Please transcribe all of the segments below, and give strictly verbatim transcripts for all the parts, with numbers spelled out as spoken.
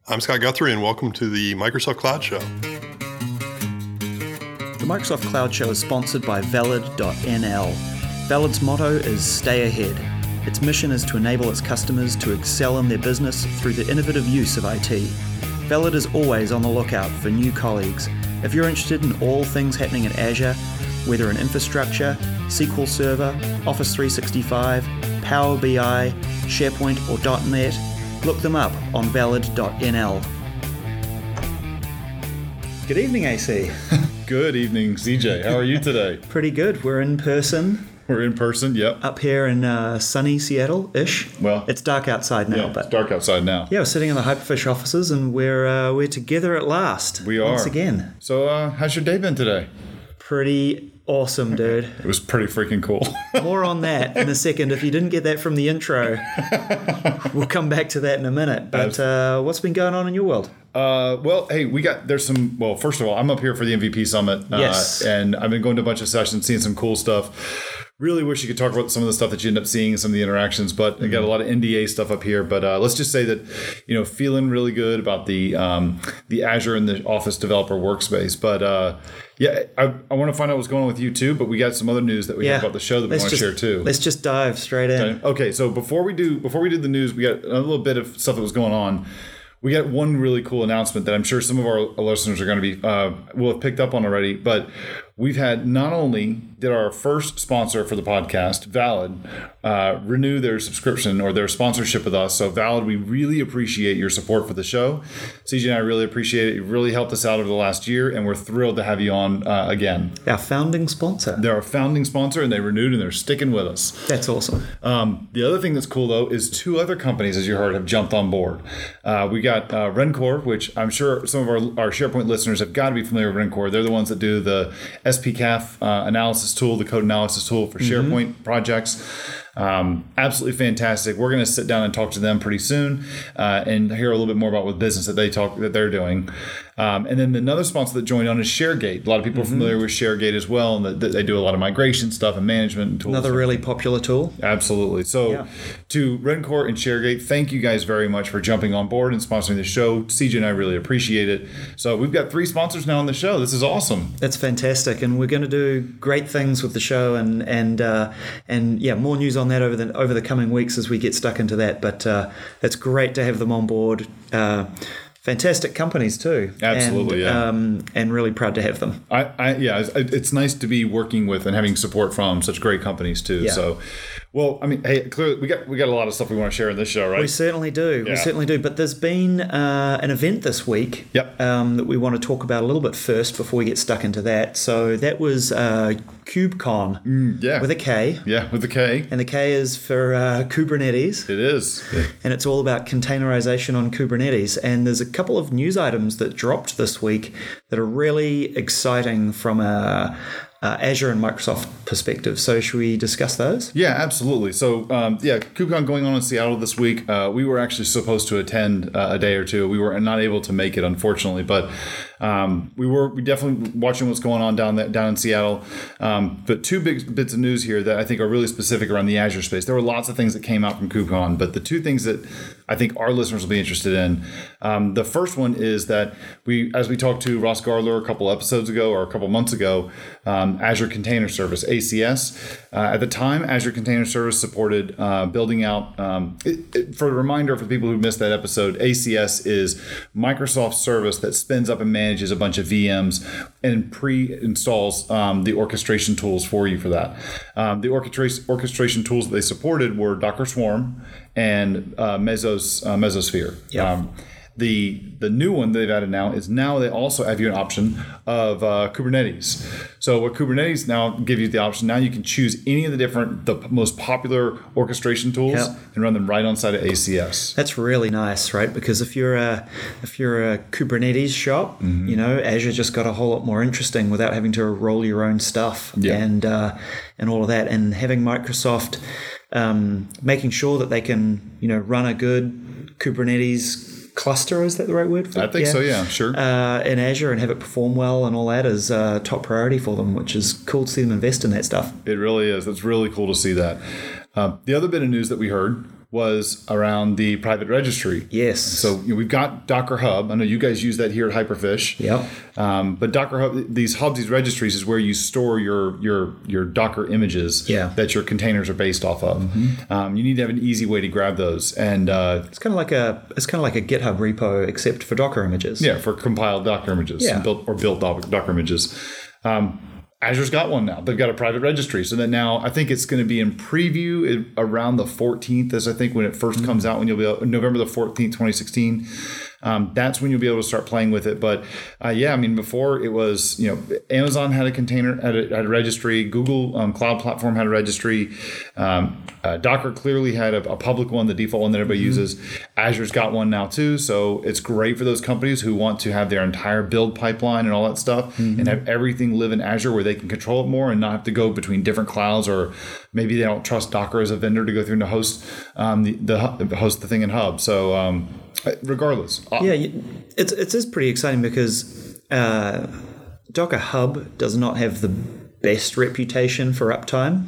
I'm Scott Guthrie, and welcome to the Microsoft Cloud Show. The Microsoft Cloud Show is sponsored by Valid dot N L. Valid's motto is Stay Ahead. Its mission is to enable its customers to excel in their business through the innovative use of I T. Valid is always on the lookout for new colleagues. If you're interested in all things happening in Azure, whether in infrastructure, S Q L Server, Office three sixty-five, Power B I, SharePoint or dot net, look them up on Valid dot N L. Good evening, A C. Good evening, C J. How are you today? Pretty good. We're in person. We're in person, yep. Up here in uh, sunny Seattle-ish. Well, it's dark outside now. Yeah, but it's dark outside now. Yeah, we're sitting in the Hyperfish offices, and we're uh, we're together at last. We are. Once again. So, uh, how's your day been today? Pretty awesome, dude. It was pretty freaking cool. More on that in a second. If you didn't get that from the intro, we'll come back to that in a minute. But uh, what's been going on in your world? Uh, well, hey, we got, there's some, well, first of all, I'm up here for the M V P Summit. Uh, Yes. And I've been going to a bunch of sessions, seeing some cool stuff. Really wish you could talk about some of the stuff that you end up seeing, some of the interactions, but I got a lot of N D A stuff up here. But uh, let's just say that, you know, feeling really good about the um, the Azure and the Office Developer Workspace. But uh, yeah, I, I want to find out what's going on with you too. But we got some other news that we Yeah. have about the show that we Let's want to just- share too. Let's just dive straight in. Okay, so before we do before we did the news, we got a little bit of stuff that was going on. We got one really cool announcement that I'm sure some of our listeners are going to be uh, will have picked up on already. But we've had, not only did our first sponsor for the podcast, Valid, uh, renew their subscription or their sponsorship with us. So Valid, we really appreciate your support for the show. C J and I really appreciate it. You really helped us out over the last year, and we're thrilled to have you on uh, again. Our founding sponsor. They're our founding sponsor, and they renewed, and they're sticking with us. That's awesome. Um, the other thing that's cool, though, is two other companies, as you heard, have jumped on board. Uh, we got uh, Rencore, which I'm sure some of our, our SharePoint listeners have got to be familiar with Rencore. They're the ones that do the S P C A F uh, analysis tool, the code analysis tool for SharePoint mm-hmm. projects. Um, absolutely fantastic. We're going to sit down and talk to them pretty soon uh, and hear a little bit more about what business that they talk that they're doing. Um, and then another sponsor that joined on is ShareGate. A lot of people mm-hmm. are familiar with ShareGate as well, and the, they do a lot of migration stuff and management and tools. Another really popular tool. Absolutely. So yeah. to Rencore and ShareGate, thank you guys very much for jumping on board and sponsoring the show. C J and I really appreciate it. So we've got three sponsors now on the show. This is awesome. That's fantastic, and we're going to do great things with the show, and and uh, and yeah, more news on that over the over the coming weeks as we get stuck into that. But uh, it's great to have them on board. Uh, Fantastic companies too. Absolutely, and, yeah. Um, and really proud to have them. I, I yeah, it's, it's nice to be working with and having support from such great companies too. Yeah. So, well, I mean, hey, clearly we got we got a lot of stuff we want to share in this show, right? We certainly do. Yeah. We certainly do. But there's been uh, an event this week. Yep. Um, that we want to talk about a little bit first before we get stuck into that. So that was uh, KubeCon. Mm, yeah. With a K. Yeah, with a K. And the K is for uh, Kubernetes. It is. And it's all about containerization on Kubernetes. And there's a couple of news items that dropped this week that are really exciting from a Uh, Azure and Microsoft perspective. So should we discuss those? Yeah, absolutely. So um, yeah, KubeCon going on in Seattle this week. Uh, we were actually supposed to attend uh, a day or two. We were not able to make it, unfortunately, but um, we were we definitely watching what's going on down there, down in Seattle. Um, but two big bits of news here that I think are really specific around the Azure space. There were lots of things that came out from KubeCon, but the two things that I think our listeners will be interested in. Um, the first one is that we, as we talked to Ross Gardler a couple episodes ago or a couple months ago, um, Azure Container Service, A C S. Uh, at the time, Azure Container Service supported uh, building out, um, it, it, for a reminder for people who missed that episode, A C S is Microsoft service that spins up and manages a bunch of V Ms and pre-installs um, the orchestration tools for you for that. Um, the orchestra- orchestration tools that they supported were Docker Swarm and uh, Mesos, uh, Mesosphere. Yeah. Um, The the new one they've added now is now they also have you an option of uh, Kubernetes. So what Kubernetes now give you the option, now you can choose any of the different, the most popular orchestration tools yep. and run them right on side of A C S. That's really nice, right? Because if you're a if you're a Kubernetes shop, mm-hmm. you know, Azure just got a whole lot more interesting without having to roll your own stuff yeah. and uh, and all of that, and having Microsoft um, making sure that they can, you know, run a good Kubernetes cluster, is that the right word? For I think yeah. so, yeah, sure. Uh, in Azure and have it perform well and all that is uh, top priority for them, which is cool to see them invest in that stuff. It really is. It's really cool to see that. Uh, the other bit of news that we heard was around the private registry. Yes. So you know, we've got Docker Hub. I know you guys use that here at Hyperfish. Yep. Um, but Docker Hub, these hubs, these registries, is where you store your your your Docker images yeah. that your containers are based off of. Mm-hmm. Um, you need to have an easy way to grab those, and uh, it's kind of like a it's kind of like a GitHub repo except for Docker images. Yeah, for compiled Docker images, yeah. and built or built Docker images. Um, Azure's got one now. They've got a private registry. So that now I think it's going to be in preview it, around the fourteenth, as I think when it first mm-hmm. comes out, when you'll be able, November the fourteenth, twenty sixteen. Um, that's when you'll be able to start playing with it. But uh, yeah, I mean, before it was, you know, Amazon had a container, had a, had a registry. Google um, Cloud Platform had a registry. Um, uh, Docker clearly had a, a public one, the default one that everybody mm-hmm. uses. Azure's got one now too. So it's great for those companies who want to have their entire build pipeline and all that stuff mm-hmm. and have everything live in Azure where they can control it more and not have to go between different clouds, or maybe they don't trust Docker as a vendor to go through and to host um, the, the host the thing in Hub. So um, regardless. Yeah, it's it is pretty exciting because uh, Docker Hub does not have the best reputation for uptime.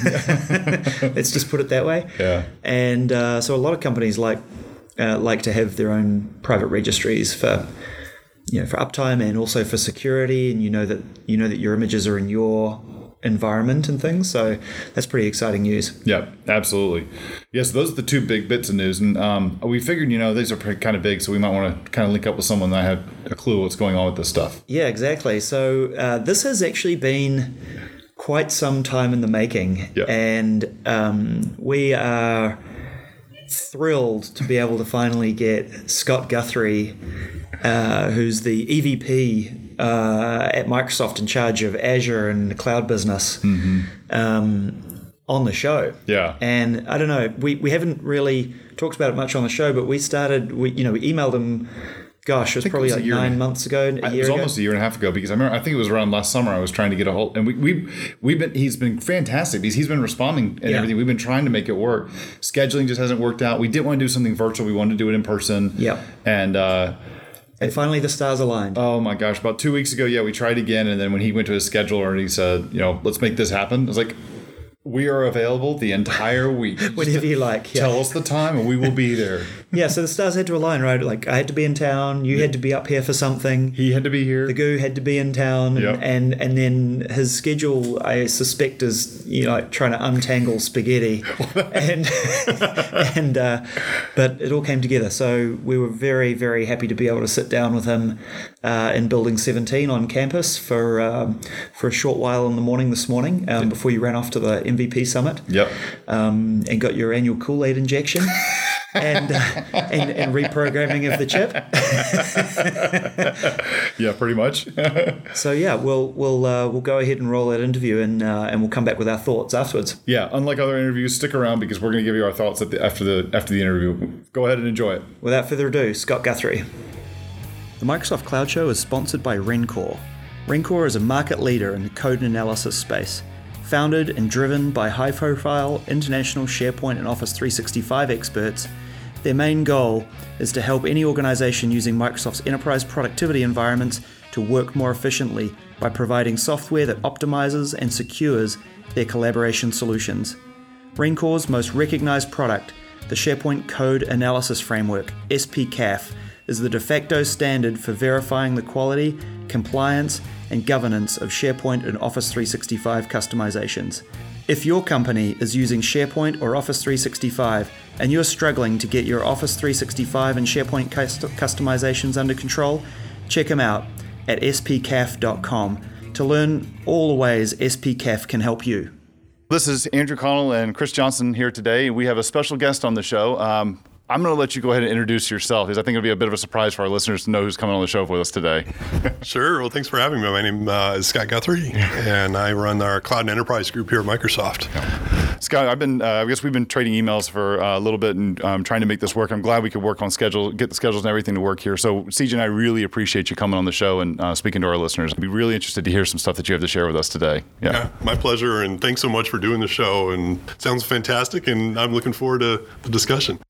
Mm. Let's just put it that way. Yeah. And uh, so a lot of companies like uh, like to have their own private registries for you know for uptime and also for security, and you know that you know that your images are in your environment and things. So that's pretty exciting news. Yeah, absolutely. Yes, those are the two big bits of news. And um, we figured, you know, these are pretty kind of big, so we might want to kind of link up with someone that had a clue what's going on with this stuff. Yeah, exactly. So uh, this has actually been quite some time in the making. Yeah. And um, we are thrilled to be able to finally get Scott Guthrie, uh, who's the E V P Uh, at Microsoft in charge of Azure and the cloud business, mm-hmm. um, on the show. Yeah. And I don't know, we, we haven't really talked about it much on the show, but we started, we you know, we emailed him, gosh, it was probably it was like nine months ago, a year ago. It was almost a year and a half ago, because I remember, I think it was around last summer I was trying to get a hold, and we, we, we've been, he's been fantastic because he's been responding and yeah. everything. We've been trying to make it work. Scheduling just hasn't worked out. We didn't want to do something virtual. We wanted to do it in person. Yeah. And, uh, And finally, the stars aligned. Oh my gosh! About two weeks ago, yeah, we tried again, and then when he went to his scheduler and he said, "You know, let's make this happen," I was like, "We are available the entire week. Whenever you like. Yeah. Tell us the time, and we will be there." Yeah, so the stars had to align, right? Like I had to be in town, you yeah. had to be up here for something. He had to be here. The goo had to be in town, and yep. and, and then his schedule, I suspect, is you know like trying to untangle spaghetti, and and uh, but it all came together. So we were very very happy to be able to sit down with him uh, in Building seventeen on campus for um, for a short while in the morning this morning um, yep. before you ran off to the M V P summit. Yep. Um, and got your annual Kool-Aid injection. and, uh, and and reprogramming of the chip. Yeah, pretty much. So yeah, we'll we'll uh, we'll go ahead and roll that interview, and uh, and we'll come back with our thoughts afterwards. Yeah, unlike other interviews, stick around because we're going to give you our thoughts at the, after the after the interview. Go ahead and enjoy it. Without further ado, Scott Guthrie. The Microsoft Cloud Show is sponsored by Rencore. Rencore is a market leader in the code analysis space. Founded and driven by high-profile international SharePoint and Office three sixty-five experts, their main goal is to help any organization using Microsoft's enterprise productivity environments to work more efficiently by providing software that optimizes and secures their collaboration solutions. Rencore's most recognized product, the SharePoint Code Analysis Framework, S P C A F, is the de facto standard for verifying the quality, compliance, and governance of SharePoint and Office three sixty-five customizations. If your company is using SharePoint or Office three sixty-five and you're struggling to get your Office three sixty-five and SharePoint customizations under control, check them out at S P C A F dot com to learn all the ways S P C A F can help you. This is Andrew Connell and Chris Johnson here today. We have a special guest on the show. Um, I'm going to let you go ahead and introduce yourself, because I think it'll be a bit of a surprise for our listeners to know who's coming on the show with us today. Sure. Well, thanks for having me. My name uh, is Scott Guthrie, and I run our Cloud and Enterprise group here at Microsoft. Yeah. Scott, I've been, uh, I guess we've been trading emails for uh, a little bit and um, trying to make this work. I'm glad we could work on schedule, get the schedules and everything to work here. So, C J and I really appreciate you coming on the show and uh, speaking to our listeners. I'd be really interested to hear some stuff that you have to share with us today. Yeah. yeah, my pleasure, and thanks so much for doing the show. And it sounds fantastic, and I'm looking forward to the discussion. I first wanted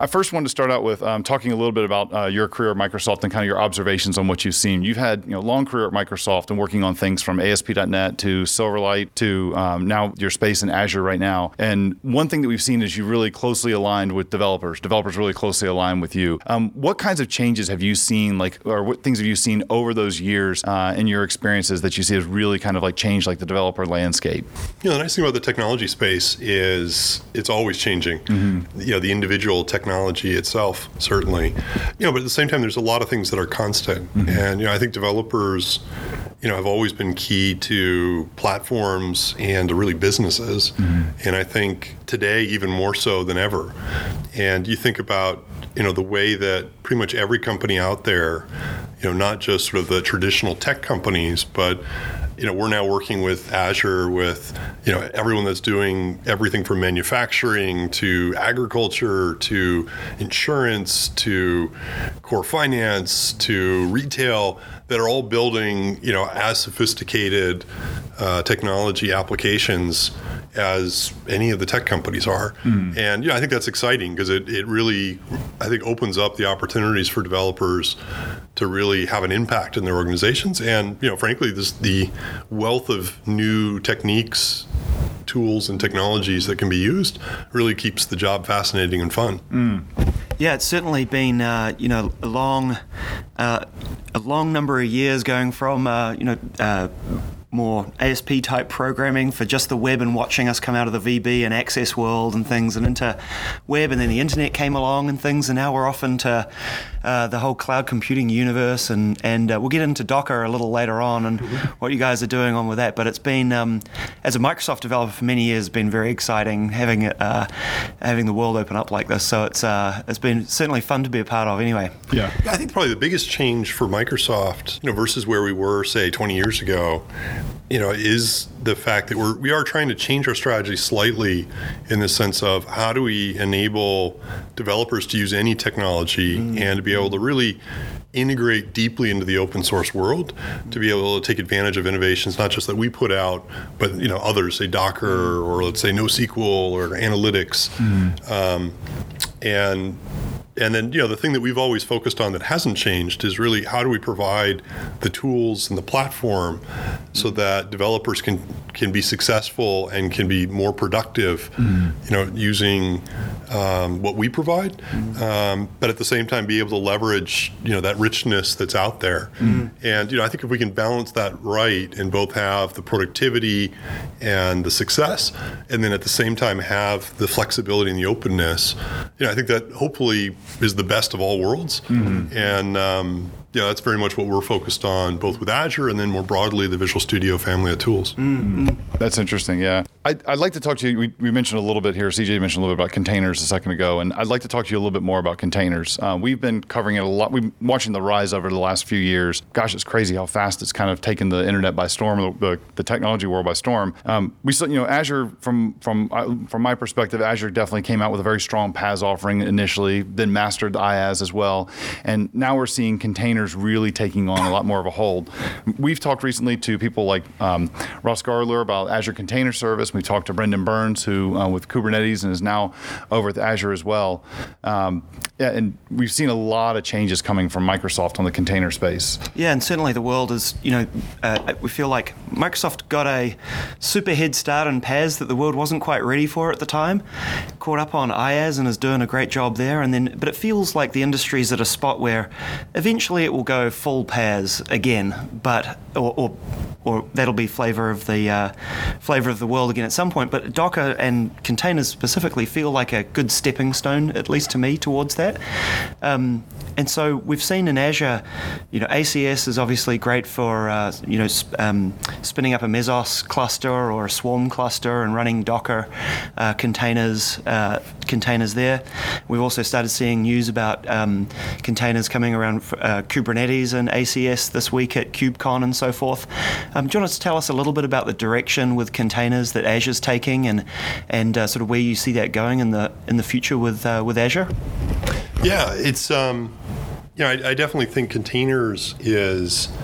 to start out with um, talking a little bit about uh, your career at Microsoft and kind of your observations on what you've seen. You've had you know long career at Microsoft and working on things from A S P dot net to Silverlight to um, now your space in Azure right now. And one thing that we've seen is you really closely aligned with developers. Developers really closely aligned with you. Um, what kinds of changes have you seen, like, or what things have you seen over those years uh, in your experiences that you see has really kind of like changed like the developer landscape? You know, the nice thing about the technology space is it's always changing. Mm-hmm. You know, the individual technology itself, certainly. You know, but at the same time, there's a lot of things that are constant. Mm-hmm. And, you know, I think developers, you know, have always been key to platforms and to really businesses. Mm-hmm. And I think today, even more so than ever. And you think about, you know, the way that pretty much every company out there, you know, not just sort of the traditional tech companies, but you know, we're now working with Azure with, you know, everyone that's doing everything from manufacturing to agriculture to insurance to core finance to retail that are all building, you know, as sophisticated uh, technology applications as any of the tech companies are. Mm. And, you know, I think that's exciting because it, it really, I think, opens up the opportunities for developers to really have an impact in their organizations. And, you know, frankly, this the wealth of new techniques, tools, and technologies that can be used really keeps the job fascinating and fun. Mm. Yeah, it's certainly been, uh, you know, a long, uh, a long number of years going from, uh, you know, uh, more A S P type programming for just the web and watching us come out of the V B and Access world and things and into web, and then the internet came along and things, and now we're off into uh, the whole cloud computing universe, and, and uh, we'll get into Docker a little later on and mm-hmm. what you guys are doing on with that. But it's been, um, as a Microsoft developer for many years, been very exciting having it, uh, having the world open up like this. So it's uh, it's been certainly fun to be a part of anyway. Yeah, I think probably the biggest change for Microsoft, you know, versus where we were, say, twenty years ago, you know, is the fact that we're we are trying to change our strategy slightly in the sense of how do we enable developers to use any technology mm. and to be able to really integrate deeply into the open source world, to be able to take advantage of innovations, not just that we put out, but, you know, others, say Docker or let's say NoSQL or analytics. Mm. Um, and And then, you know, the thing that we've always focused on that hasn't changed is really how do we provide the tools and the platform so that developers can can be successful and can be more productive, mm. you know, using um, what we provide, mm. um, but at the same time be able to leverage, you know, that richness that's out there. Mm. And, you know, I think if we can balance that right and both have the productivity and the success, and then at the same time have the flexibility and the openness, you know, I think that hopefully is the best of all worlds. Mm-hmm. And um, yeah, that's very much what we're focused on, both with Azure and then more broadly the Visual Studio family of tools. Mm-hmm. That's interesting, yeah. I'd, I'd like to talk to you, we, we mentioned a little bit here, C J mentioned a little bit about containers a second ago, and I'd like to talk to you a little bit more about containers. Uh, we've been covering it a lot, we've been watching the rise over the last few years. Gosh, it's crazy how fast it's kind of taken the internet by storm, the, the, the technology world by storm. Um, we saw, you know, Azure, from from uh, from my perspective, Azure definitely came out with a very strong P A S offering initially, then mastered the I A S as well, and now we're seeing containers really taking on a lot more of a hold. We've talked recently to people like um, Ross Garler about Azure Container Service. We talked to Brendan Burns, who uh, with Kubernetes and is now over at Azure as well. Um, yeah, and we've seen a lot of changes coming from Microsoft on the container space. Yeah, and certainly the world is, you know, uh, we feel like Microsoft got a super head start on P A S that the world wasn't quite ready for at the time. Caught up on I A S and is doing a great job there, and then but it feels like the industry's at a spot where eventually it will go full P A S again, but or or, or that'll be flavor of the uh, flavor of the world again at some point. But Docker and containers specifically feel like a good stepping stone, at least to me, towards that. Um, and so we've seen in Azure, you know, A C S is obviously great for uh, you know sp- um, spinning up a Mesos cluster or a Swarm cluster and running Docker uh, containers uh, containers there. We've also started seeing news about um, containers coming around for, uh, Kubernetes and A C S this week at KubeCon and so forth. Um, do you want to tell us a little bit about the direction with containers that Azure's taking, and and uh, sort of where you see that going in the in the future with uh, with Azure? Yeah, it's um, you know, I, I definitely think containers is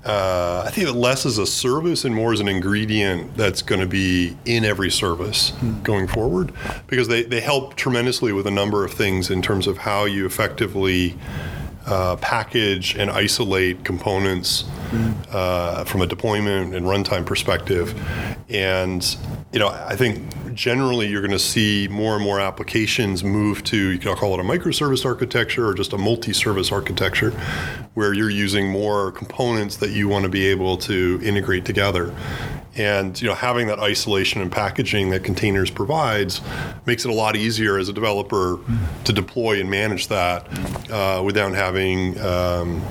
uh, I think of it less as a service and more as an ingredient that's going to be in every service mm. going forward, because they, they help tremendously with a number of things in terms of how you effectively uh, package and isolate components mm. uh, from a deployment and runtime perspective. And, you know, I think generally you're going to see more and more applications move to, you can call it a microservice architecture or just a multi-service architecture, where you're using more components that you want to be able to integrate together. And, you know, having that isolation and packaging that containers provides makes it a lot easier as a developer to deploy and manage that uh, without having um,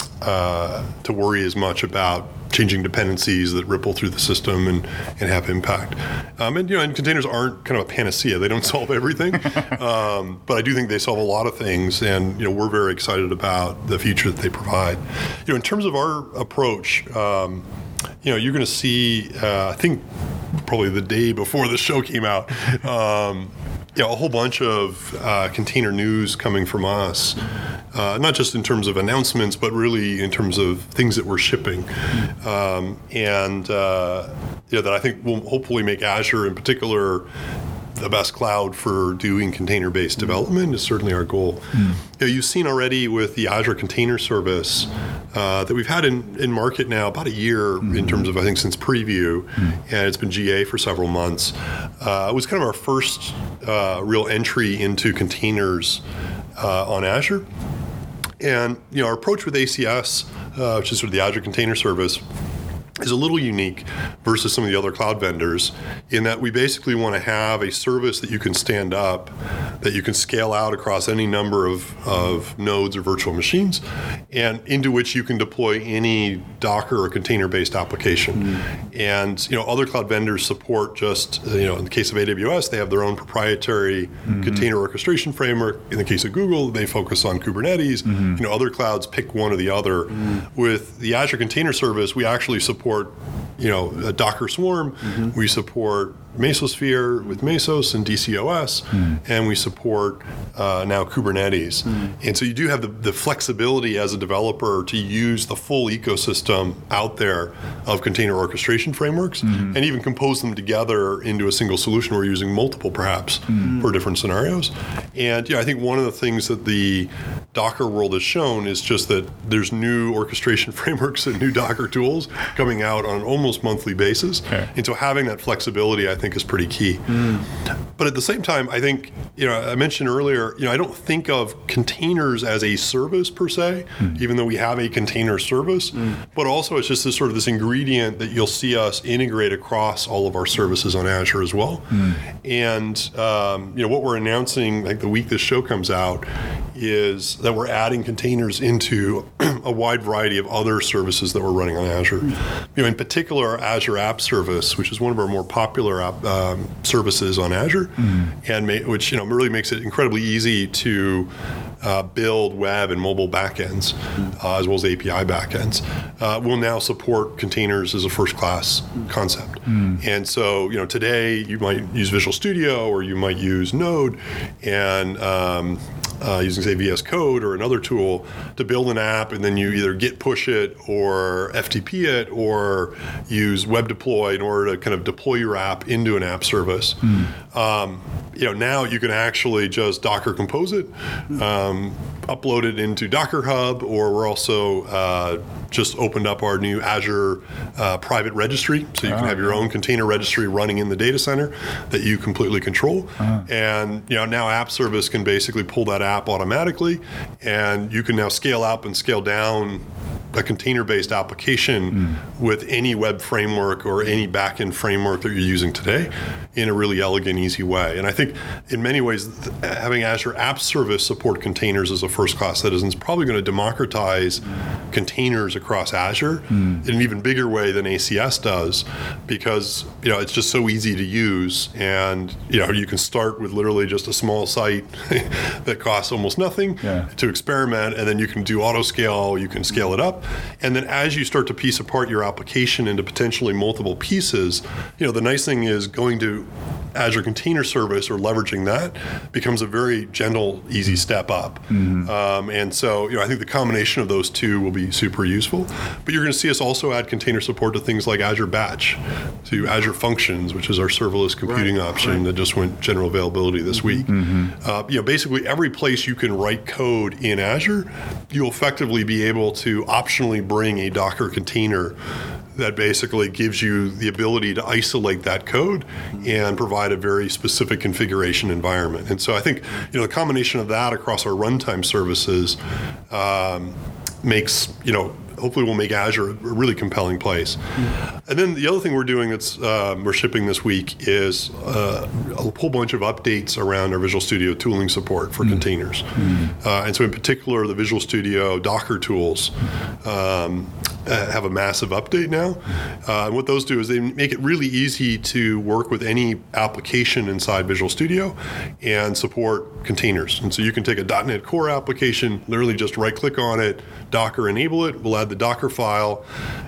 uh, to worry as much about changing dependencies that ripple through the system and, and have impact. Um, and, you know, and containers aren't kind of a panacea. They don't solve everything. um, but I do think they solve a lot of things. And, you know, we're very excited about the future that they provide. You know, in terms of our approach, um, you know, you're going to see, uh, I think probably the day before the show came out, um, you know, a whole bunch of uh, container news coming from us, uh, not just in terms of announcements, but really in terms of things that we're shipping. Um, and, uh, you know, that I think will hopefully make Azure in particular the best cloud for doing container-based development is certainly our goal. Mm. You know, you've seen already with the Azure Container Service uh, that we've had in, in market now about a year mm. in terms of, I think, since preview, mm. and it's been G A for several months. Uh, it was kind of our first uh, real entry into containers uh, on Azure. And, you know, our approach with A C S, uh, which is sort of the Azure Container Service, is a little unique versus some of the other cloud vendors in that we basically want to have a service that you can stand up, that you can scale out across any number of, of nodes or virtual machines, and into which you can deploy any Docker or container-based application. Mm-hmm. And, you know, other cloud vendors support just, you know, in the case of A W S, they have their own proprietary mm-hmm. container orchestration framework. In the case of Google, they focus on Kubernetes. Mm-hmm. You know, other clouds pick one or the other. Mm-hmm. With the Azure Container Service, we actually support you know, a Docker Swarm. Mm-hmm. We support Mesosphere with Mesos and D C O S, mm. and we support uh, now Kubernetes. Mm. And so you do have the, the flexibility as a developer to use the full ecosystem out there of container orchestration frameworks mm. and even compose them together into a single solution where you're using multiple perhaps mm. for different scenarios. And yeah, I think one of the things that the Docker world has shown is just that there's new orchestration frameworks and new Docker tools coming out on an almost monthly basis. Okay. And so having that flexibility, I think, is pretty key. Mm. But at the same time, I think, you know, I mentioned earlier, you know, I don't think of containers as a service per se, mm. even though we have a container service, mm. but also it's just this sort of this ingredient that you'll see us integrate across all of our services on Azure as well. Mm. And, um, you know, what we're announcing, like the week this show comes out, is that we're adding containers into a wide variety of other services that we're running on Azure. Mm. You know, in particular, our Azure App Service, which is one of our more popular app, um, services on Azure, mm. and ma- which, you know, really makes it incredibly easy to uh, build web and mobile backends, mm. uh, as well as A P I backends. Uh, we'll now support containers as a first-class mm. concept. Mm. And so, you know, today you might use Visual Studio or you might use Node, and um, Uh, using, say, V S Code or another tool to build an app, and then you either git push it or F T P it or use web deploy in order to kind of deploy your app into an app service. Mm. Um, you know, now you can actually just Docker compose it, um, upload it into Docker Hub, or we're also uh, just opened up our new Azure uh, private registry, so you can have your own container registry running in the data center that you completely control. Uh-huh. And, you know, now App Service can basically pull that app automatically, and you can now scale up and scale down a container-based application mm. with any web framework or any backend framework that you're using today in a really elegant, easy way. And I think in many ways, th- having Azure App Service support containers as a first-class citizen is probably going to democratize mm. containers across Azure mm. in an even bigger way than A C S does, because, you know, it's just so easy to use, and, you know, you can start with literally just a small site that costs almost nothing yeah. to experiment, and then you can do auto scale, you can scale it up. And then as you start to piece apart your application into potentially multiple pieces, you know, the nice thing is going to Azure Container Service or leveraging that becomes a very gentle, easy step up. Mm-hmm. Um, and so, you know, I think the combination of those two will be super useful. But you're going to see us also add container support to things like Azure Batch, to Azure Functions, which is our serverless computing right. option right. that just went general availability this week. Mm-hmm. Uh, you know, basically every place you can write code in Azure, you'll effectively be able to optionally bring a Docker container that basically gives you the ability to isolate that code and provide a very specific configuration environment. And so I think, you know, the combination of that across our runtime services um, makes, you know, hopefully will make Azure a really compelling place. Mm-hmm. And then the other thing we're doing that's um, we're shipping this week is uh, a whole bunch of updates around our Visual Studio tooling support for mm-hmm. containers. Mm-hmm. Uh, and so in particular, the Visual Studio Docker tools um, have a massive update now. Uh, and what those do is they make it really easy to work with any application inside Visual Studio and support containers. And so you can take a dot net Core application, literally just right-click on it, Docker enable it, we'll add the Docker file,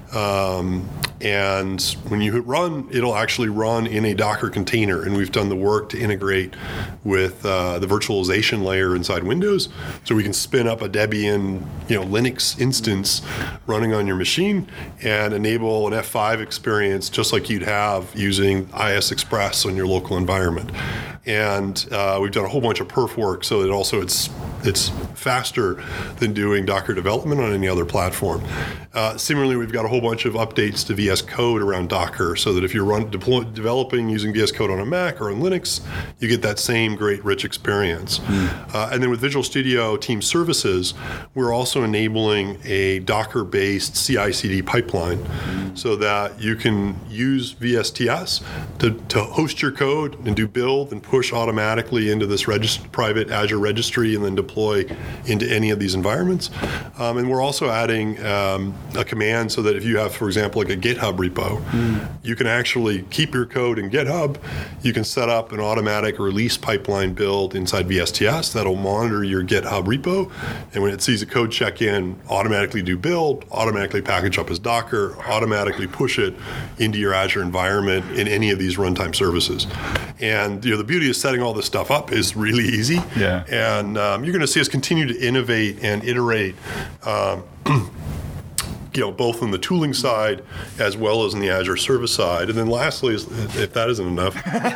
um, and when you hit run, it'll actually run in a Docker container. And we've done the work to integrate with uh, the virtualization layer inside Windows, so we can spin up a Debian, you know, Linux instance running on your machine and enable an F five experience just like you'd have using I S Express on your local environment. And uh, we've done a whole bunch of perf work so that also it's it's faster than doing Docker development on any other platform. Uh, similarly, we've got a whole bunch of updates to V S Code around Docker so that if you're run, deploy, developing using V S Code on a Mac or on Linux, you get that same great rich experience. Mm. Uh, and then with Visual Studio Team Services, we're also enabling a Docker-based C I C D pipeline mm. so that you can use V S T S to, to host your code and do build and push automatically into this regist- private Azure registry and then deploy into any of these environments. Um, and we're also adding um, a command so that if you have, for example, like a GitHub repo, mm. you can actually keep your code in GitHub. You can set up an automatic release pipeline build inside V S T S that'll monitor your GitHub repo. And when it sees a code check-in, automatically do build, automatically package up as Docker, automatically push it into your Azure environment in any of these runtime services. And you know, the beauty of setting all this stuff up is really easy. Yeah. And um, you're going to see us continue to innovate and iterate um, you know, both on the tooling side as well as on the Azure service side. And then lastly, is, if that isn't enough,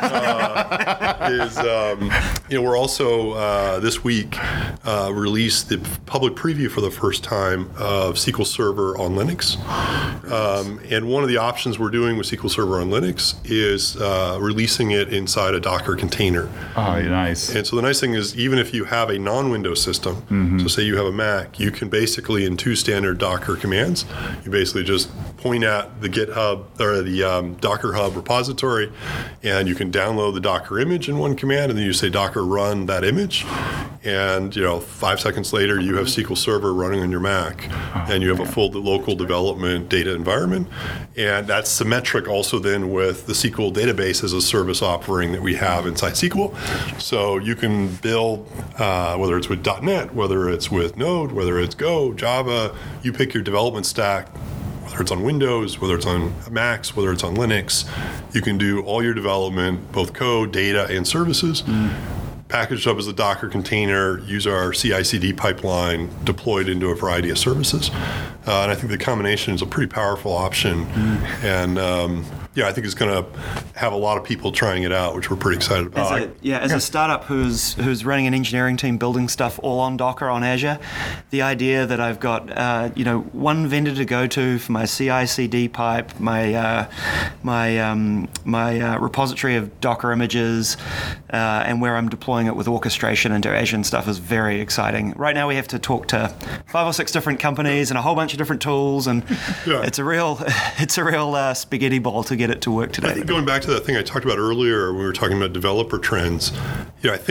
uh, is um, you know, we're also uh, this week uh, released the public preview for the first time of S Q L Server on Linux. Um, and one of the options we're doing with S Q L Server on Linux is uh, releasing it inside a Docker container. Oh, nice. And so the nice thing is, even if you have a non-Windows system, mm-hmm. so say you have a Mac, you can basically, in two standard Docker commands, you basically just point at the GitHub or the um, Docker Hub repository, and you can download the Docker image in one command, and then you say Docker run that image, and you know, five seconds later you have S Q L Server running on your Mac, oh, and you have man. a full local development data environment, and that's symmetric also then with the S Q L database as a service offering that we have inside S Q L. So you can build uh, whether it's with .NET, whether it's with Node, whether it's Go, Java, you pick your development stack. Whether it's on Windows, whether it's on Macs, whether it's on Linux, you can do all your development, both code, data, and services, mm. packaged up as a Docker container, use our C I C D pipeline, deployed into a variety of services. Uh, and I think the combination is a pretty powerful option. Mm. And um, yeah, I think it's going to have a lot of people trying it out, which we're pretty excited about. As a, yeah, as a startup who's who's running an engineering team building stuff all on Docker on Azure, the idea that I've got uh, you know one vendor to go to for my C I C D pipe, my uh, my um, my uh, repository of Docker images, uh, and where I'm deploying it with orchestration into Azure and stuff is very exciting. Right now we have to talk to five or six different companies and a whole bunch of different tools, and yeah. it's a real it's a real uh, spaghetti bowl to get it to work today. I think going back to that thing I talked about earlier when we were talking about developer trends, you know, I think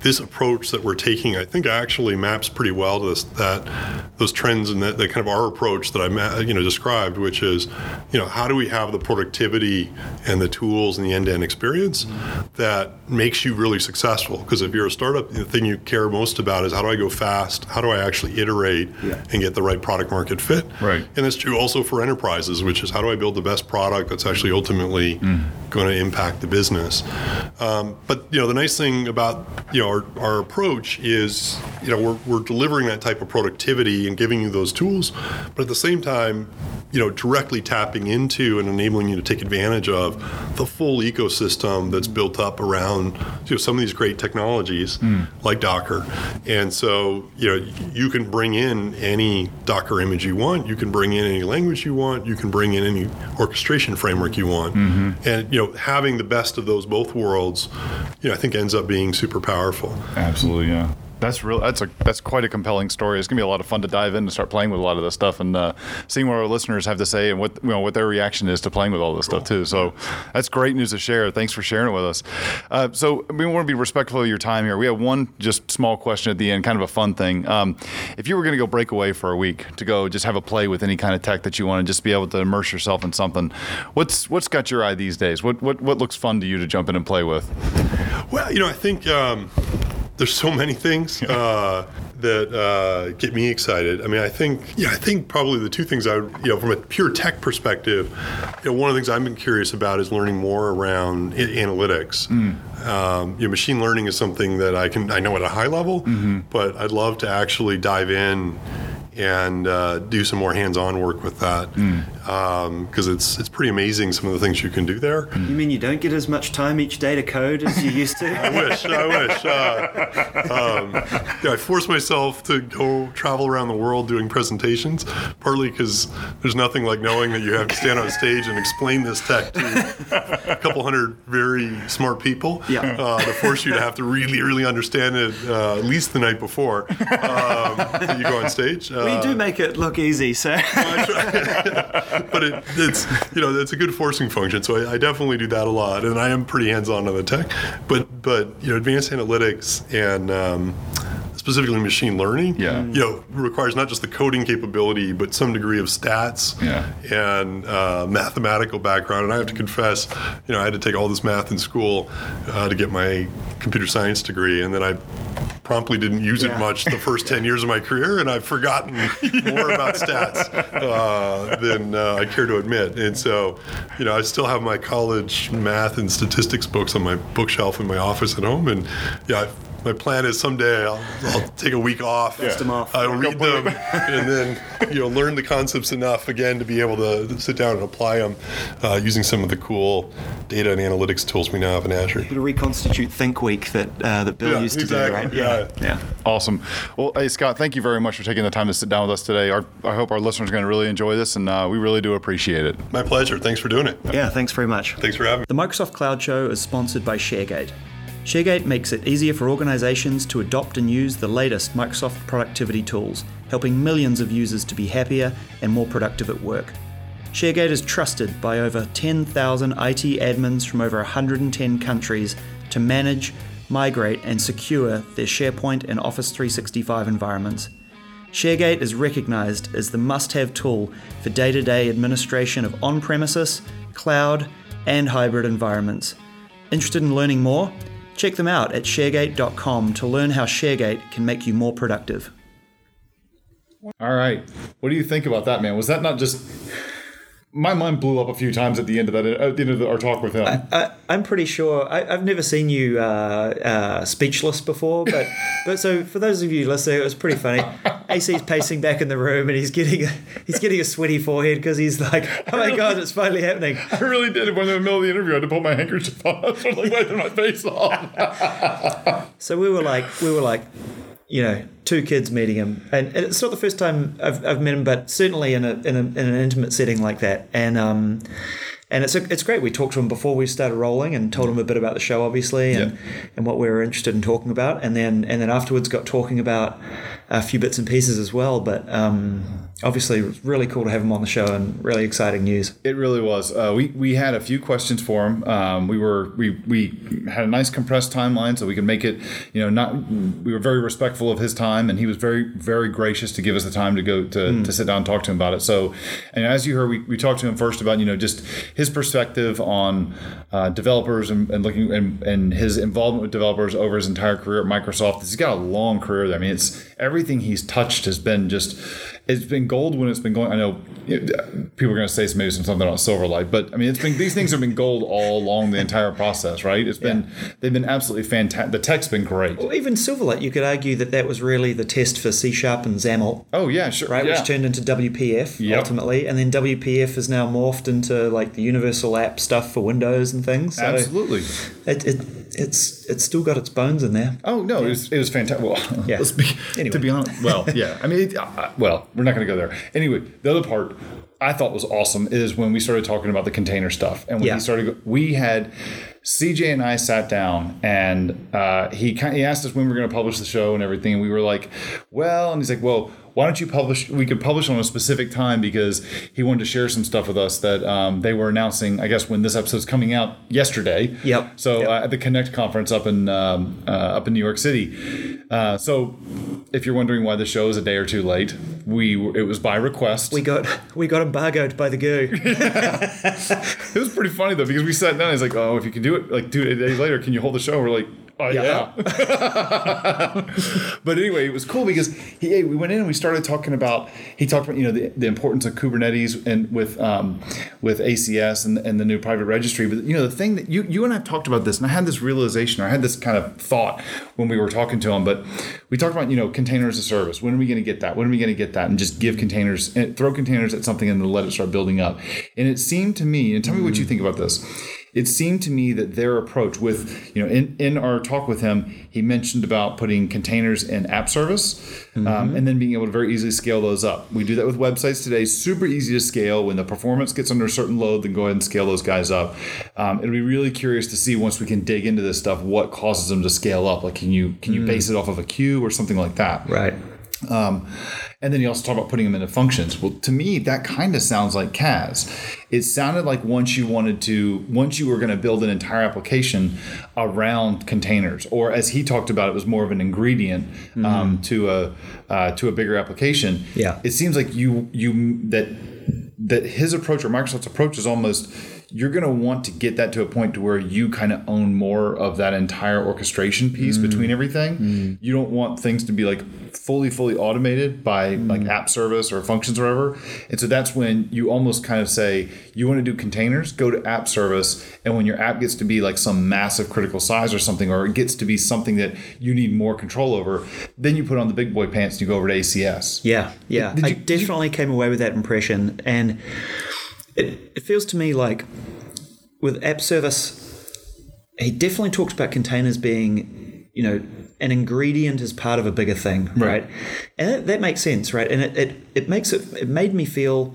this approach that we're taking, I think, actually maps pretty well to this, that those trends and that, that kind of our approach that I you know described, which is, you know, how do we have the productivity and the tools and the end-to-end experience mm-hmm. that makes you really successful? Because if you're a startup, the thing you care most about is how do I go fast? How do I actually iterate yeah. and get the right product market fit? Right. And that's true also for enterprises, which is how do I build the best product that's actually ultimately mm. going to impact the business? Um, but you know, the nice thing about you know our, our approach is you know we're we're delivering that type of productivity and giving you those tools, but at the same time, you know, directly tapping into and enabling you to take advantage of the full ecosystem that's built up around you know some of these great technologies mm. like Docker. And so you know you can bring in any Docker image you want, you can bring in any language you want, you can bring in any orchestration framework you want, mm-hmm. and you know having the best of those both worlds, you know, I think ends up being super powerful. Absolutely, yeah. That's real. That's a that's quite a compelling story. It's gonna be a lot of fun to dive in and start playing with a lot of this stuff and uh, seeing what our listeners have to say and what you know what their reaction is to playing with all this cool. stuff too. So that's great news to share. Thanks for sharing it with us. Uh, so we want to be respectful of your time here. We have one just small question at the end, kind of a fun thing. Um, if you were gonna go break away for a week to go just have a play with any kind of tech that you want to just be able to immerse yourself in something, what's what's got your eye these days? What what what looks fun to you to jump in and play with? Well, you know, I think. Um, There's so many things uh, that uh, get me excited. I mean, I think, yeah, I think probably the two things I would, you know, from a pure tech perspective, you know, one of the things I've been curious about is learning more around I- analytics. Mm. Um, you know, machine learning is something that I can, I know at a high level, mm-hmm. but I'd love to actually dive in and uh, do some more hands-on work with that, because mm. um, it's it's pretty amazing some of the things you can do there. You mean you don't get as much time each day to code as you used to? I wish, I wish. Uh, um, yeah, I force myself to go travel around the world doing presentations, partly because there's nothing like knowing that you have to stand on stage and explain this tech to a couple hundred very smart people yeah. uh, to force you to have to really, really understand it uh, at least the night before um, you go on stage. Uh, We do make it look easy, so. But it, it's you know it's a good forcing function, so I, I definitely do that a lot, and I am pretty hands-on on the tech. But but you know advanced analytics and um, specifically machine learning, yeah. you know requires not just the coding capability, but some degree of stats yeah. and uh, mathematical background. And I have to confess, you know I had to take all this math in school uh, to get my computer science degree, and then I promptly didn't use yeah. it much the first ten years of my career, and I've forgotten more about stats uh, than uh, I care to admit. And so, you know, I still have my college math and statistics books on my bookshelf in my office at home, and yeah, I've, my plan is someday I'll, I'll take a week off. Dust them off. I'll read them, and then you know learn the concepts enough again to be able to sit down and apply them uh, using some of the cool data and analytics tools we now have in Azure. To reconstitute Think Week that uh, that Bill yeah, used to exactly. do, right? Yeah. yeah, Awesome. Well, hey Scott, thank you very much for taking the time to sit down with us today. Our, I hope our listeners are going to really enjoy this, and uh, we really do appreciate it. My pleasure. Thanks for doing it. Yeah, thanks very much. Thanks for having me. The Microsoft Cloud Show is sponsored by ShareGate. ShareGate makes it easier for organizations to adopt and use the latest Microsoft productivity tools, helping millions of users to be happier and more productive at work. ShareGate is trusted by over ten thousand I T admins from over one hundred ten countries to manage, migrate, and secure their SharePoint and Office three sixty-five environments. ShareGate is recognized as the must-have tool for day-to-day administration of on-premises, cloud, and hybrid environments. Interested in learning more? Check them out at sharegate dot com to learn how ShareGate can make you more productive. All right. What do you think about that, man? Was that not just... My mind blew up a few times at the end of that, at the end of our talk with him. I, I, I'm pretty sure. I, I've never seen you uh, uh, speechless before, but but so for those of you listening, it was pretty funny. A C's pacing back in the room, and he's getting a, he's getting a sweaty forehead because he's like, "Oh my god, it's finally happening!" I really did. When in the middle of the interview, I had to pull my handkerchief off. I was like wiping my face off. So we were like, we were like. You know, two kids meeting him, and it's not the first time I've I've met him, but certainly in a in, a, in an intimate setting like that, and um, and it's a, it's great. We talked to him before we started rolling, and told him a bit about the show, obviously, and, yeah. and what we were interested in talking about, and then and then afterwards got talking about a few bits and pieces as well. But um, obviously, it was really cool to have him on the show and really exciting news. It really was. Uh, we we had a few questions for him. Um, we were we we had a nice compressed timeline so we could make it. You know, not we were very respectful of his time, and he was very very gracious to give us the time to go to, mm. to sit down and talk to him about it. So, and as you heard, we, we talked to him first about you know just his perspective on uh, developers and, and looking and, and his involvement with developers over his entire career at Microsoft. He's got a long career there. I mean, it's everything he's touched has been just. It's been gold when it's been going. I know it, people are going to say maybe something about Silverlight, but I mean, it's been these things have been gold all along the entire process, right? It's been yeah. they've been absolutely fantastic. The tech's been great. Well, even Silverlight, you could argue that that was really the test for C Sharp and XAML. Oh yeah, sure, right, yeah. which turned into W P F yep. ultimately, and then W P F is now morphed into like the universal app stuff for Windows and things. So Absolutely, it, it it's it's still got its bones in there. Oh no, yeah. it was it was fantastic. Well, yeah. let's be, anyway. to be honest, well, yeah, I mean, it, uh, well, we're not going to go there. Anyway, the other part I thought was awesome is when we started talking about the container stuff, and when yeah. he started, we had C J and I sat down, and uh, he kind of, he asked us when we were going to publish the show and everything, and we were like, well, and he's like, well, why don't you publish? We could publish on a specific time because he wanted to share some stuff with us that um, they were announcing, I guess, when this episode's coming out yesterday. Yep. So yep. Uh, at the Connect conference up in um, uh, up in New York City. Uh, so if you're wondering why the show is a day or two late, we it was by request. We got we got embargoed by the G U. It was pretty funny though because we sat down. And he's like, "Oh, if you can do it like two days later, can you hold the show?" We're like. Oh yeah. yeah. But anyway, it was cool because he hey, we went in and we started talking about he talked about you know the, the importance of Kubernetes and with um, with A C S and, and the new private registry. But you know the thing that you you and I talked about this, and I had this realization, or I had this kind of thought when we were talking to him. But we talked about you know containers as a service. When are we going to get that? When are we going to get that? And just give containers and throw containers at something and then let it start building up. And it seemed to me, and tell me mm-hmm. what you think about this. It seemed to me that their approach with, you know, in, in our talk with him, he mentioned about putting containers in app service mm-hmm. um, and then being able to very easily scale those up. We do that with websites today. Super easy to scale. When the performance gets under a certain load, then go ahead and scale those guys up. Um, it'll be really curious to see once we can dig into this stuff, what causes them to scale up. Like, can you can you mm. base it off of a queue or something like that? Right. Um, and then you also talk about putting them into functions. Well, to me, that kind of sounds like C A S. It sounded like once you wanted to, once you were going to build an entire application around containers, or as he talked about, it was more of an ingredient mm-hmm. um, to a uh, to a bigger application. Yeah, it seems like you you that that his approach or Microsoft's approach is almost. You're going to want to get that to a point to where you kind of own more of that entire orchestration piece mm. between everything. Mm. You don't want things to be like fully, fully automated by mm. like app service or functions or whatever. And so that's when you almost kind of say, you want to do containers, go to app service. And when your app gets to be like some massive critical size or something, or it gets to be something that you need more control over, then you put on the big boy pants and you go over to A C S. Yeah, yeah. Did I you, definitely you, came away with that impression. And It, it feels to me like with app service, he definitely talks about containers being, you know, an ingredient as part of a bigger thing, right? right? And that, that makes sense, right? And it, it, it makes it, it made me feel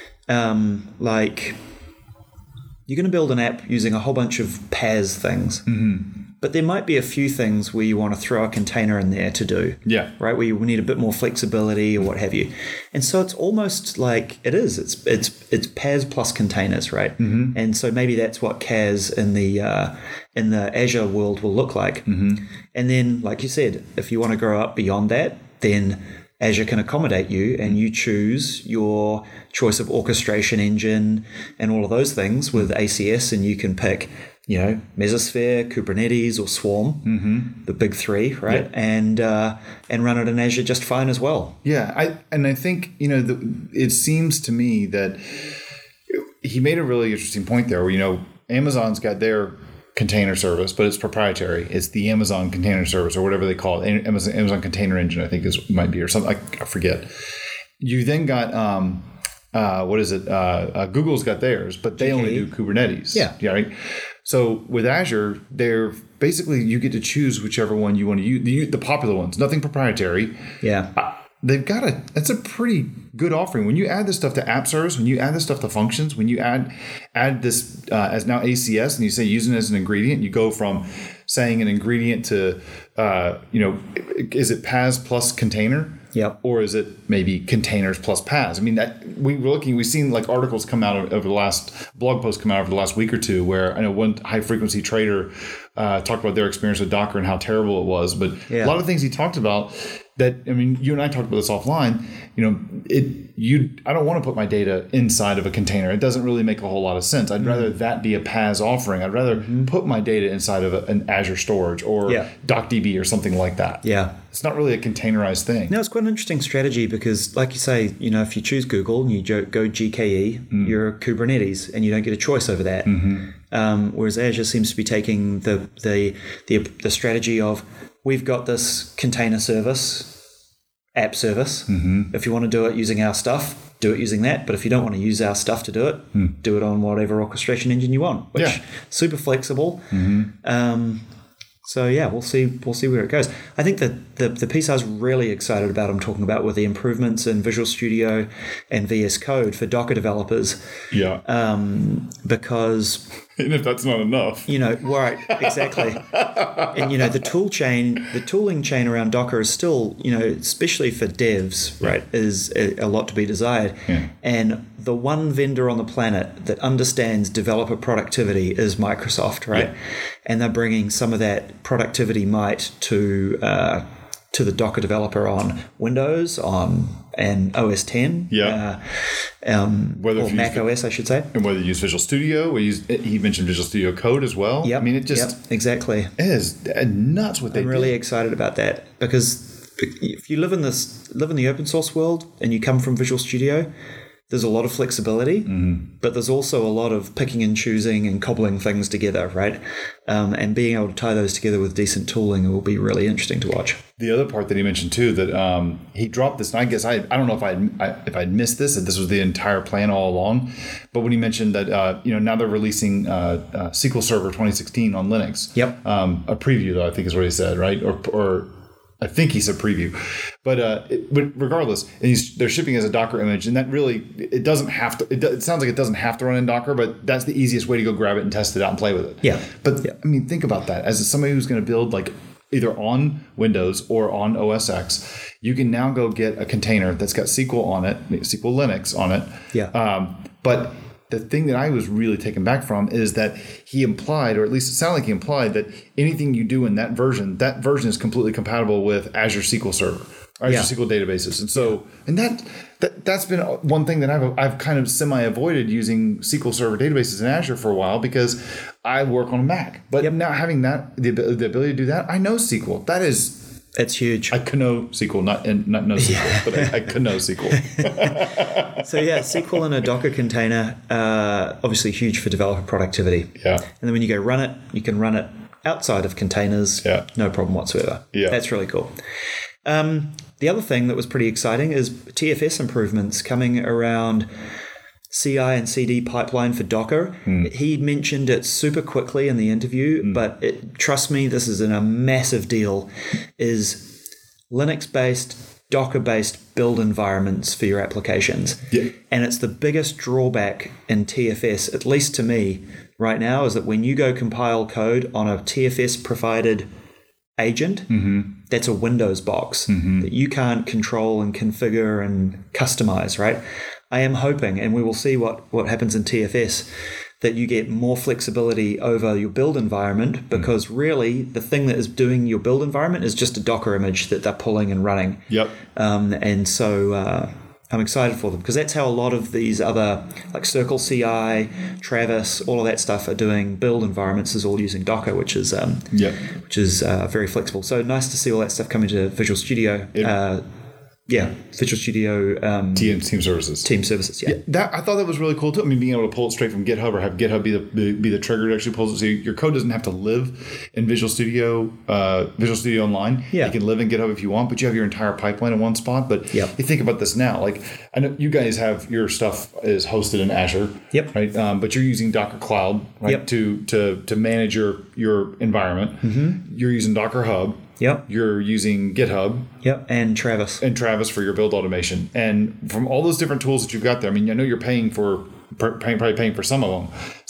um, like you're going to build an app using a whole bunch of P A S things. Mm-hmm. But there might be a few things where you want to throw a container in there to do. Yeah. Right? Where you need a bit more flexibility or what have you. And so it's almost like it is. It's it's it's P A S plus containers, right? Mm-hmm. And so maybe that's what C A S in the uh, in the Azure world will look like. Mm-hmm. And then, like you said, if you want to grow up beyond that, then Azure can accommodate you and you choose your choice of orchestration engine and all of those things with A C S, and you can pick, you know, Mesosphere, Kubernetes, or Swarm, mm-hmm. the big three, right? Yeah. And uh, and run it in Azure just fine as well. Yeah, I and I think, you know, the, it seems to me that he made a really interesting point there where, you know, Amazon's got their container service, but it's proprietary. It's the Amazon Container Service or whatever they call it. Amazon, Amazon Container Engine, I think is might be, or something. I, I forget. You then got um, uh, what is it? Uh, uh, Google's got theirs, but they G K E. Only do Kubernetes. Yeah, yeah, right. So with Azure, they're basically you get to choose whichever one you want to use. The, the popular ones, nothing proprietary. Yeah. Uh, They've got a, that's a pretty good offering. When you add this stuff to app service, when you add this stuff to functions, when you add add this uh, as now A C S and you say using it as an ingredient, you go from saying an ingredient to, uh, you know, is it P A S plus container? Yep. Or is it maybe containers plus P A S? I mean, that we were looking, we've seen like articles come out over the last, blog posts come out over the last week or two where I know one high frequency trader uh, talked about their experience with Docker and how terrible it was. But Yeah. a lot of things he talked about that, I mean, you and I talked about this offline, you know, it, you, I don't want to put my data inside of a container. It doesn't really make a whole lot of sense. I'd mm-hmm. rather that be a P A S offering. I'd rather mm-hmm. put my data inside of a, an Azure storage or yeah. DocDB or something like that. Yeah. It's not really a containerized thing. No, it's quite an interesting strategy because, like you say, you know, if you choose Google and you go G K E, mm. you're Kubernetes and you don't get a choice over that. Mm-hmm. Um, whereas Azure seems to be taking the, the the the strategy of we've got this container service, app service. Mm-hmm. If you want to do it using our stuff, do it using that. But if you don't want to use our stuff to do it, mm. do it on whatever orchestration engine you want, which yeah. super flexible. Mm-hmm. Um, So yeah, we'll see. We'll see where it goes. I think that the the piece I was really excited about, I'm talking about, were the improvements in Visual Studio and V S Code for Docker developers. Yeah. Um, because and if that's not enough, you know, right? Exactly. And you know, the tool chain, the tooling chain around Docker is still, you know, especially for devs, yeah. right, is a, a lot to be desired. Yeah. And the one vendor on the planet that understands developer productivity is Microsoft, right? Yeah. And they're bringing some of that productivity might to uh, to the Docker developer on Windows, on and O S ten, yeah, uh, um, whether or Mac O S, I should say, and whether you use Visual Studio, or use, he mentioned Visual Studio Code as well. Yep. I mean, it just yep, exactly it is nuts what they I'm really did. excited about that because if you live in this live in the open source world and you come from Visual Studio, there's a lot of flexibility, mm-hmm. but there's also a lot of picking and choosing and cobbling things together, right? Um, and being able to tie those together with decent tooling will be really interesting to watch. The other part that he mentioned too, that um, he dropped this, and I guess I I don't know if I if I'd missed this, that this was the entire plan all along, but when he mentioned that uh, you know now they're releasing uh, uh, S Q L Server twenty sixteen on Linux. Yep. Um, a preview though, I think is what he said, right? Or or I think he said preview, but uh, it, but regardless, and he's they're shipping as a Docker image, and that really it doesn't have to. It, do, it sounds like it doesn't have to run in Docker, but that's the easiest way to go grab it and test it out and play with it. Yeah, but yeah. I mean, think about that as somebody who's going to build like either on Windows or on O S X. You can now go get a container that's got S Q L on it, S Q L Linux on it. Yeah, um, but. The thing that I was really taken back from is that he implied, or at least it sounded like he implied, that anything you do in that version, that version is completely compatible with Azure S Q L Server, or Azure yeah. S Q L databases. And so, and that, that, that's been one thing that I've, I've kind of semi-avoided using S Q L Server databases in Azure for a while because I work on a Mac. But yep. now having that, the, the ability to do that, I know S Q L. That is... It's huge. I can know S Q L, not and not know S Q L, yeah. but I, I can know S Q L. So yeah, S Q L in a Docker container, uh, obviously huge for developer productivity. Yeah. And then when you go run it, you can run it outside of containers. Yeah. No problem whatsoever. Yeah. That's really cool. Um, the other thing that was pretty exciting is T F S improvements coming around C I and C D pipeline for Docker. Mm. He mentioned it super quickly in the interview, mm. but it, trust me, this is a massive deal, is Linux-based, Docker-based build environments for your applications. Yeah. And it's the biggest drawback in T F S, at least to me right now, is that when you go compile code on a T F S-provided agent, mm-hmm. that's a Windows box mm-hmm. that you can't control and configure and customize, right? I am hoping, and we will see what, what happens in T F S, that you get more flexibility over your build environment because mm. really the thing that is doing your build environment is just a Docker image that they're pulling and running. Yep. Um, and so uh, I'm excited for them because that's how a lot of these other, like Circle C I, Travis, all of that stuff are doing build environments is all using Docker, which is um, yep. which is uh, very flexible. So nice to see all that stuff coming to Visual Studio. It, uh, Yeah, Visual Studio um, Team Team Services. Team Services, yeah. yeah. That I thought that was really cool too. I mean, being able to pull it straight from GitHub or have GitHub be the be, be the trigger that actually pulls it, so your code doesn't have to live in Visual Studio, uh, Visual Studio Online. Yeah, you can live in GitHub if you want, but you have your entire pipeline in one spot. But yep. you think about this now, like I know you guys have your stuff is hosted in Azure, yep, right? Um, but you're using Docker Cloud, right, yep. to to to manage your your environment. Mm-hmm. You're using Docker Hub. Yep. You're using GitHub. Yep. And Travis. And Travis for your build automation. And from all those different tools that you've got there, I mean, I know you're paying for, probably paying for some of them.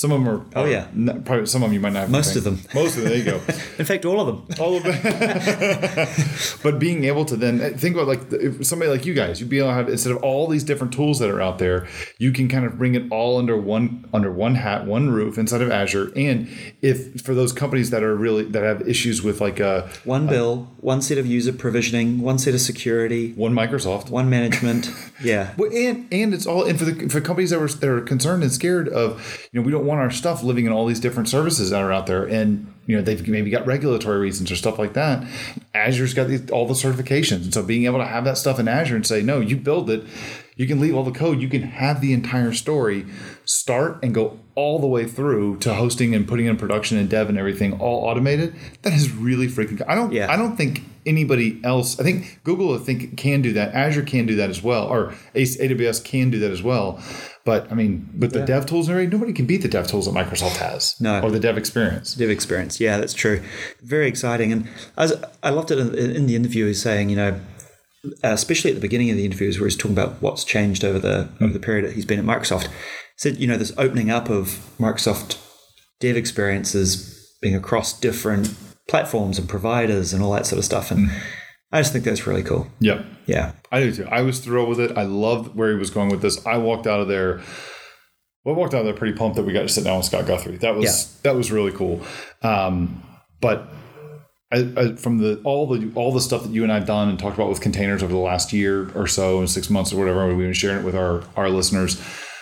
Some of them are. Oh, yeah. Not, probably some of them you might not have. Most of them. Most of them. There you go. In fact, all of them. All of them. But being able to then think about like if somebody like you guys, you'd be able to have, instead of all these different tools that are out there, you can kind of bring it all under one under one hat, one roof inside of Azure. And if for those companies that are really that have issues with like a one bill, uh, one set of user provisioning, one set of security, one Microsoft, one management, yeah. Well, and and it's all and for the for companies that were that are concerned and scared of, you know, we don't want our stuff living in all these different services that are out there, and you know they've maybe got regulatory reasons or stuff like that. Azure's got these, all the certifications, and so being able to have that stuff in Azure and say, no, you build it, you can leave all the code, you can have the entire story start and go all the way through to hosting and putting in production and dev and everything all automated. That is really freaking cool. I don't yeah. I don't think anybody else, I think Google I think can do that. Azure can do that as well, or A W S can do that as well. But I mean, with the yeah. dev tools and everything, nobody can beat the dev tools that Microsoft has. No. Or the dev experience. Dev experience. Yeah, that's true. Very exciting. And I, was, I loved it in, in the interview. He's saying, you know, uh, especially at the beginning of the interviews where he's talking about what's changed over the mm. over the period that he's been at Microsoft. He said, you know, this opening up of Microsoft dev experiences being across different platforms and providers and all that sort of stuff. And mm. I just think that's really cool. Yep. Yeah. I do too. I was thrilled with it. I loved where he was going with this. I walked out of there. Well, I walked out of there pretty pumped that we got to sit down with Scott Guthrie. That was yeah. that was really cool. Um, but I, I, from the all the all the stuff that you and I've done and talked about with containers over the last year or so, and six months or whatever, we've been sharing it with our our listeners.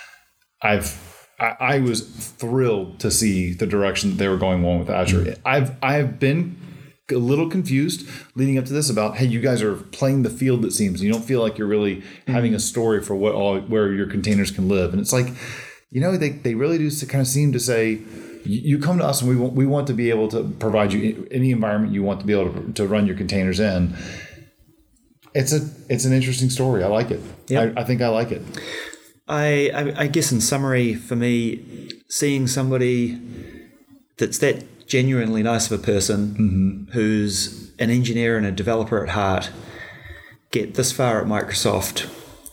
I've I, I was thrilled to see the direction that they were going on with Azure. Mm-hmm. I've I've been a little confused leading up to this about, hey, you guys are playing the field, it seems. You don't feel like you're really mm-hmm. having a story for what all where your containers can live. And it's like, you know, they, they really do kind of seem to say, you come to us and we want, we want to be able to provide you any environment you want to be able to, to run your containers in. It's a it's an interesting story. I like it. Yep. I, I think I like it. I, I I guess in summary, for me, seeing somebody that's that genuinely nice of a person mm-hmm. who's an engineer and a developer at heart get this far at Microsoft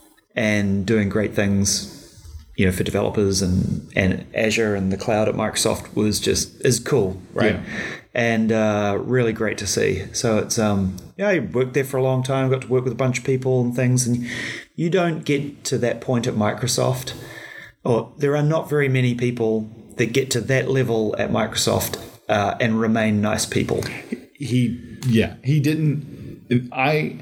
and doing great things, you know, for developers and, and Azure and the cloud at Microsoft was just is cool, right? Yeah. And uh, really great to see. So it's um yeah, I worked there for a long time, got to work with a bunch of people and things, and you don't get to that point at Microsoft, or there are not very many people that get to that level at Microsoft Uh, and remain nice people. He, yeah, he didn't. I,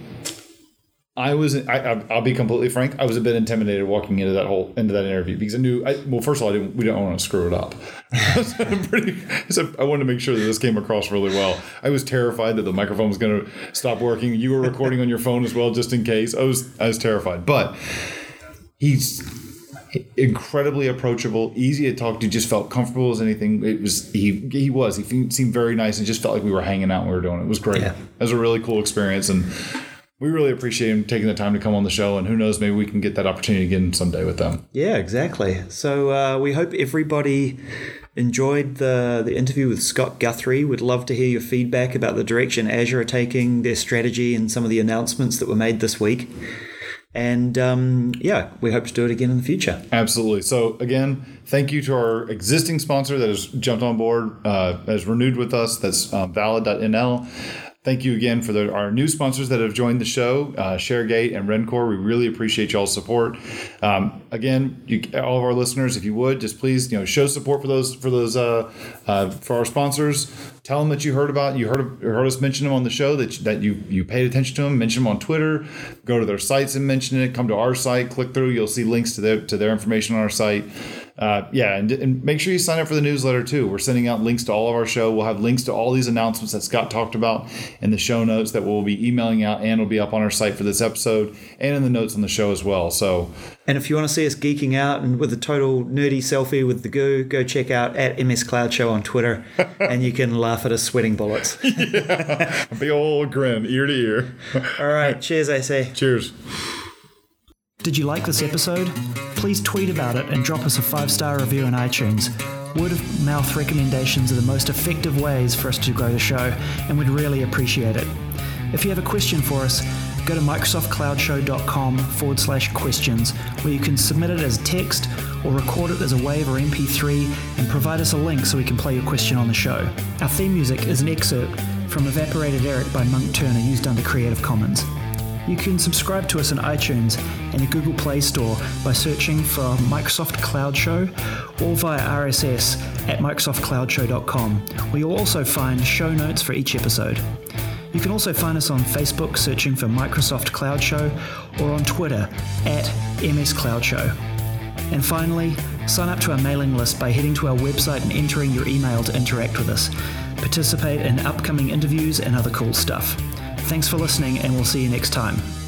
I was. I, I'll be completely frank. I was a bit intimidated walking into that whole into that interview because I knew. I, well, first of all, I didn't. We don't want to screw it up. so pretty, so I wanted to make sure that this came across really well. I was terrified that the microphone was going to stop working. You were recording on your phone as well, just in case. I was. I was terrified, but he's incredibly approachable, easy to talk to, just felt comfortable as anything. It was he he was he seemed very nice and just felt like we were hanging out when we were doing it. It was great. Yeah. It was a really cool experience, and we really appreciate him taking the time to come on the show, and who knows, maybe we can get that opportunity again someday with them. Yeah, exactly. So uh, we hope everybody enjoyed the the interview with Scott Guthrie. We'd love to hear your feedback about the direction Azure are taking, their strategy, and some of the announcements that were made this week. And um, yeah, we hope to do it again in the future. Absolutely. So again, thank you to our existing sponsor that has jumped on board, uh, has renewed with us. That's uh, valid dot N L. Thank you again for the, our new sponsors that have joined the show, uh, ShareGate and Rencore. We really appreciate y'all's support. Um, again, you, all of our listeners, if you would, just please, you know, show support for those for those uh, uh, for our sponsors. Tell them that you heard about you heard heard us mention them on the show, that that you you paid attention to them. Mention them on Twitter. Go to their sites and mention it. Come to our site, click through. You'll see links to their to their information on our site. Uh, yeah, and, and make sure you sign up for the newsletter too. We're sending out links to all of our show. We'll have links to all these announcements that Scott talked about in the show notes that we'll be emailing out, and will be up on our site for this episode and in the notes on the show as well. So, and if you want to see us geeking out and with a total nerdy selfie with the goo, go check out at M S Cloud Show on Twitter, and you can laugh at us sweating bullets. Yeah, a big old grin, ear to ear. All right, cheers, I say. Cheers. Did you like this episode? Please tweet about it and drop us a five-star review on iTunes. Word of mouth recommendations are the most effective ways for us to grow the show, and we'd really appreciate it. If you have a question for us, go to microsoft cloud show dot com forward slash questions, where you can submit it as text or record it as a WAV or M P three and provide us a link so we can play your question on the show. Our theme music is an excerpt from Evaporated Eric by Monk Turner, used under Creative Commons. You can subscribe to us on iTunes and the Google Play Store by searching for Microsoft Cloud Show or via R S S at microsoft cloud show dot com, where you'll also find show notes for each episode. You can also find us on Facebook searching for Microsoft Cloud Show or on Twitter at M S Cloud Show. And finally, sign up to our mailing list by heading to our website and entering your email to interact with us. Participate in upcoming interviews and other cool stuff. Thanks for listening, and we'll see you next time.